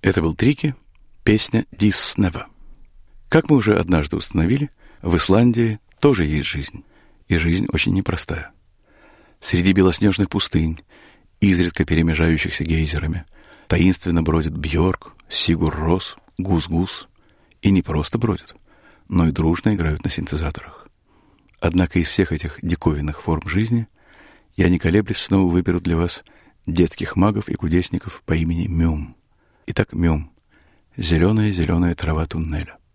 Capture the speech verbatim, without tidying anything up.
Это был Трики, песня «Dis Never». Как мы уже однажды установили, в Исландии тоже есть жизнь, и жизнь очень непростая. Среди белоснежных пустынь, изредка перемежающихся гейзерами, таинственно бродят Бьорк, Сигур Рос, Гус-Гус, и не просто бродят, но и дружно играют на синтезаторах. Однако из всех этих диковинных форм жизни я, не колеблясь, снова выберу для вас детских магов и кудесников по имени Мюм. Итак, Мюм — зеленая-зеленая трава туннеля.